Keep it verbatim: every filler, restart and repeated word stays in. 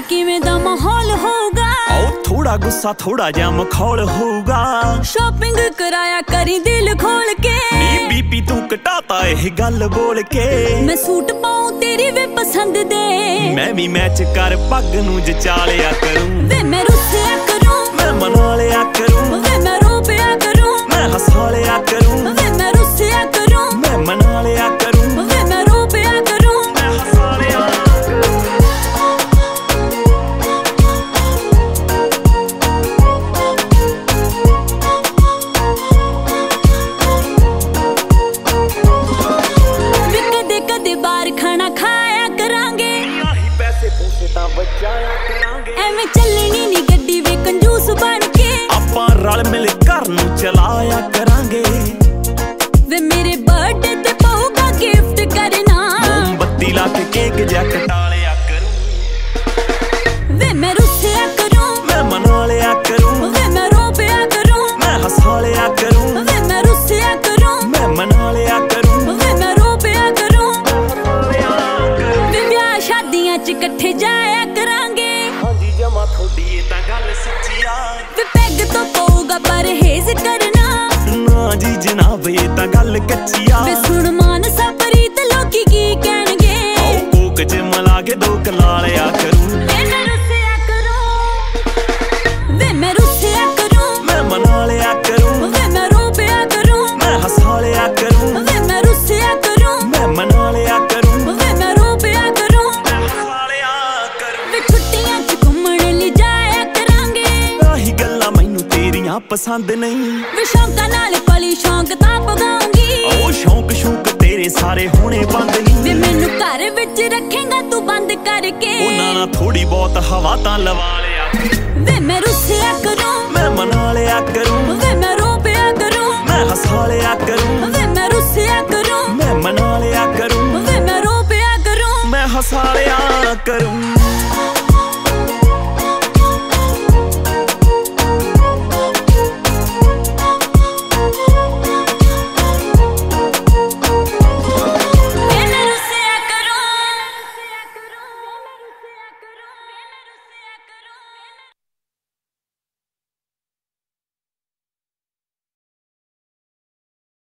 किवें दा माहौल होगा। आओ थोड़ा गुस्सा थोड़ा जा मखौल होगा। शॉपिंग कराया करी दिल खोल के। नी बीपी तू घटाता एह गल बोल के। मैं सूट पाऊं तेरी वे पसंद दे। मैं भी मैच कर पग नू जचालिया करूं। वे मैं रुस्सिया करूं, मैं मना लिया करूं। वे मैं रोपिया करूं, मैं हंसा लिया करूं। वे मैं रुस्सिया करूं, मैं मना लिया करूं। वे मैं रोपिया करूं, मैं हंसा लिया ਐਵੇਂ ਚੱਲਣੀ ਨੀ ਗੱਡੀ ਵੇ ਕੰਜੂਸ ਬਣ ਕੇ। ਆਪਾਂ ਰਲ ਮਿਲ ਘਰ ਨੂੰ ਚਲਾਇਆ ਕਰਾਂਗੇ। ਵੇ ਮੇਰੇ ਬਰਥਡੇ ਤੇ ਪਊਗਾ ਗਿਫਟ ਕਰਨਾ। ਮੋਮਬੱਤੀ ਲਾ ਕੇ ਕੇਕ ਜਿਹਾ ਕਟਾ ਲਿਆ ਕਰੂੰ। ਵੇ ਮੈਂ ਰੁੱਸਿਆ ਕਰੂੰ, ਮੈਂ ਮਨਾ ਲਿਆ ਕਰੂੰ। ਵੇ ਮੈਂ ਰੋਪਿਆ ਕਰੂੰ, ਮੈਂ ਹੱਸਾ ਲਿਆ ਕਰੂੰ। ਵੇ ਮੈਂ ਰੁੱਸਿਆ ਕਰੂੰ, ਮੈਂ ਮਨਾ ਲਿਆ ਕਰੂੰ। ਵੇ ਮੈਂ ਰੋਪਿਆ ਕਰੂੰ। ਵੇ ਵਿਆਹ ਸ਼ਾਦੀਆਂ ਚ ਇਕੱਠੇ ਜਾਇਆ ਕਰਾਂਗੇ। ਹਾਂਜੀ ਜਮਾ ਥੋੜੀ ਇਹ ਤਾਂ ਗੱਲ ਸੱਚੀ ਆ। ਵੇ ਪੈਗ ਤੋਂ ਪਊਗਾ ਪਰਹੇਜ਼ ਕਰਨਾ। ਨਾ ਜੀ ਜਨਾਬ ਇਹ ਤਾਂ ਗੱਲ ਕੱਚੀ ਆ। ਵੇ ਸੁਣ ਮਾਨਸਾ ਪ੍ਰੀਤ ਲੋਕੀ ਕੀ ਕਹਿਣਗੇ। ਆਓ ਕੋਕ ਚ ਮਲਾ ਕੇ ਦੋ ਕਲਾ ਲਿਆ ਕਰੂੰ। ਵੇ ਮੈਂ ਰੁੱਸਿਆ ਕਰੂੰ, ਵੇ ਮੈਂ ਰੁੱਸਿਆ ਕਰੂੰ। ਮੈਂ ਮਨਾ ਲਿਆ ਕਰੂੰ। ਵੇ ਮੈਂ ਰੋਪਿਆ ਕਰੂੰ, ਮੈਂ ਹੱਸਾ ਲਿਆ ਕਰੂੰ। ਵੇ ਮੈਂ ਰੁੱਸਿਆ ਕਰੂੰ। ਮੈਂ ਮਨਾ ਲਿਆ ਕਰੂੰ। ਵੇ ਮੈਂ ਰੋਪਿਆ ਕਰੂੰ। ਮੈਂ ਹੱਸਾ ਲਿਆ ਕਰੂੰ। ਵੇ ਛੁੱਟੀਆਂ ਚ ਘੁੰਮਣ ਲਈ ਜਾਇਆ ਕਰਾਂਗੇ। ਆਹੀ ਗੱਲਾਂ ਮੈਨੂੰ ਤੇਰੀਆਂ ਪਸੰਦ ਨਹੀਂ। ਵੇ ਸ਼ੌਂਕਾਂ ਨਾਲ ਪਲੀ ਸ਼ੌਂਕ ਤਾਂ ਪਗਾਉਂਗੀ। ਉਹ ਸ਼ੌਂਕ ਸ਼ੌਂਕ ਤੇਰੇ ਸਾਰੇ ਹੋਣੇ ਬੰਦ ਨਹੀਂ। ਵੇ ਮੈਨੂੰ ਘਰ ਵਿੱਚ ਰੱਖੇਗਾ ਤੂੰ ਬੰਦ ਕਰਕੇ। ਉਹਨਾਂ ਨਾਲ ਥੋੜੀ ਬਹੁਤ ਹਵਾ ਤਾਂ ਲਵਾ ਲਿਆ। ਵੇ ਮੈਂ ਰੁੱਸਿਆ ਕਰੂੰ, ਮੈਂ ਮਨਾ ਲਿਆ ਕਰੂੰ।